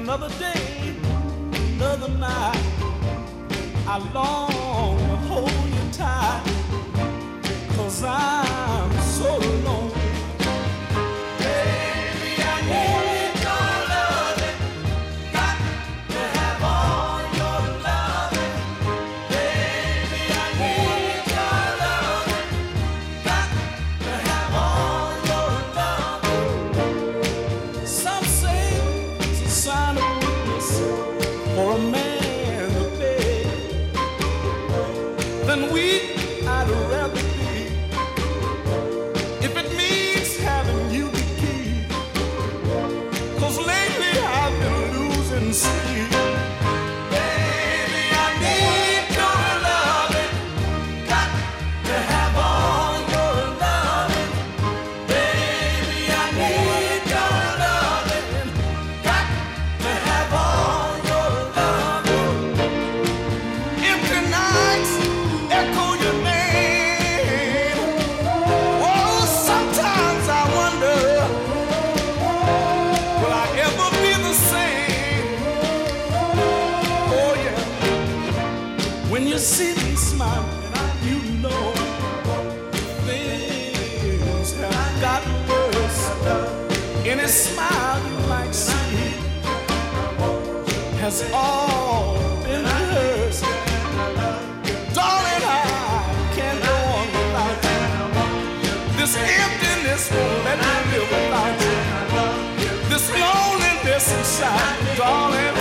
Another day, another night, I long to hold you tight, 'cause I'm so alone. Baby, I need your loving, got to have all your loving. Baby, I need your loving, got to have all your loving. Some say it's a sign of weakness for a man to beg. Then weak I'd rather be, if it means having you to keep. 'Cause lately I've been losing sleep. Baby, I need your loving, got to have all your loving. Baby, I need your loving, got to have all your loving. Empty nights echo your name. Oh, sometimes I wonder, will I ever be the same? Oh yeah, when you see me smiling, you know things have gotten worse. Any smile you might see has all been rehearsed. Darling, I can't go on without you. This emptiness won't let me live without you. This loneliness inside, darling,